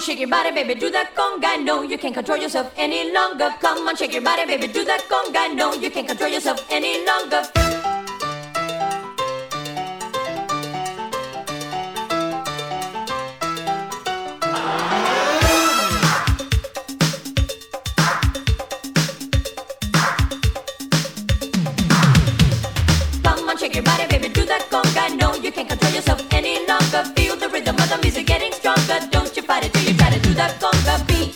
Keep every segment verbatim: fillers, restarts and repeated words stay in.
shake your body, baby, do that conga. No, you can't control yourself any longer. Come on, shake your body, baby, do that conga. No, you can't control yourself any longer. Come on, shake your body, baby, do that conga. No, you can't control yourself any longer. Feel the rhythm of the music getting stronger. Don't you fight it till you try to do that conga beat.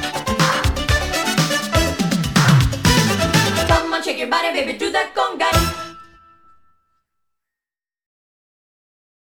Shake your body, baby, do that conga.